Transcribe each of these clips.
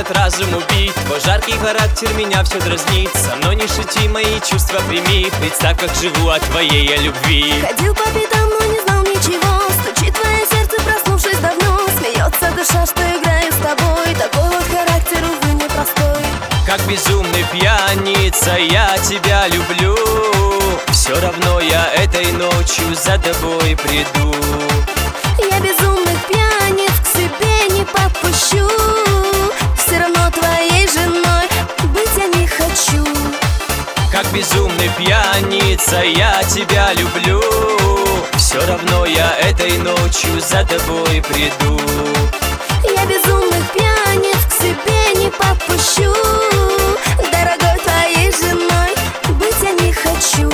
может разум убить. Твой жаркий характер меня все дразнит. Со мной не шути, мои чувства прими. Представь, как живу от твоей я любви. Ходил по пятам, но не знал ничего. Стучит твое сердце, проснувшись давно. Смеется душа, что играю с тобой. Такой вот характер, увы, непростой. Как безумный пьяница я тебя люблю. Все равно я этой ночью за тобой приду. Я безумных пьяниц к себе не подпущу. Все равно твоей женой быть я не хочу. Как безумный пьяница я тебя люблю. Все равно я этой ночью за тобой приду. Я безумных пьяниц к себе не подпущу. Дорогой, твоей женой быть я не хочу.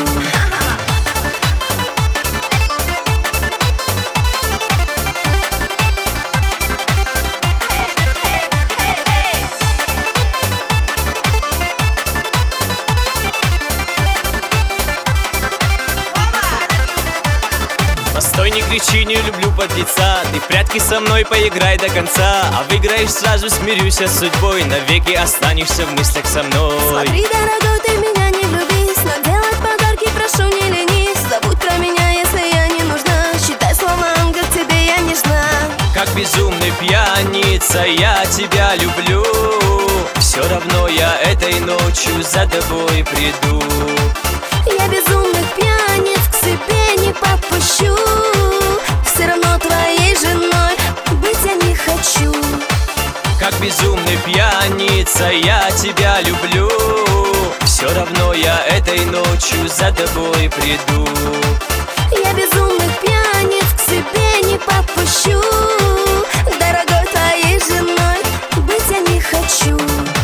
Постой, не кричи, не люблю подлеца. Ты в прятки со мной поиграй до конца. А выиграешь сразу, смирюсь с судьбой. Навеки останешься в мыслях со мной. Смотри, дорогой, ты меня не влюбись, но делать подарки прошу, не ленись. Забудь про меня, если я не нужна. Считай слова ангел, тебе я нежна. Как безумный пьяница я тебя люблю. Все равно я этой ночью за тобой приду. Я безумных пьяниц к себе не подпущу. Все равно твоей женой быть я не хочу. Как безумный пьяница я тебя люблю. Все равно я этой ночью за тобой приду. Я безумных пьяниц к себе не подпущу. Дорогой, твоей женой быть я не хочу.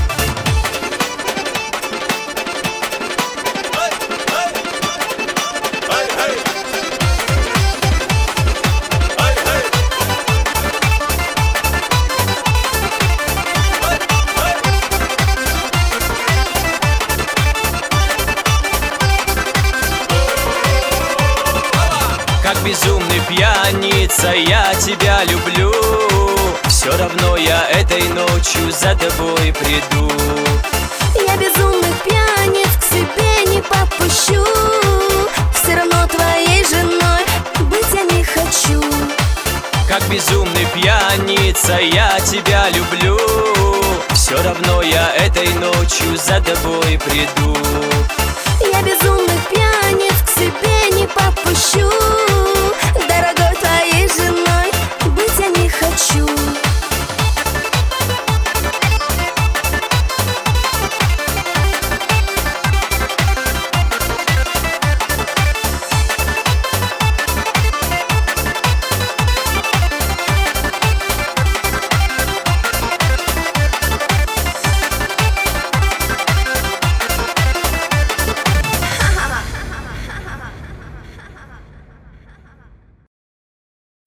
Как безумный пьяница я тебя люблю. Все равно я этой ночью за тобой приду. Я безумных пьяниц к себе не подпущу. Все равно твоей женой быть я не хочу. Как безумный пьяница я тебя люблю. Все равно я этой ночью за тобой приду. Я безумных пьяниц к себе не подпущу.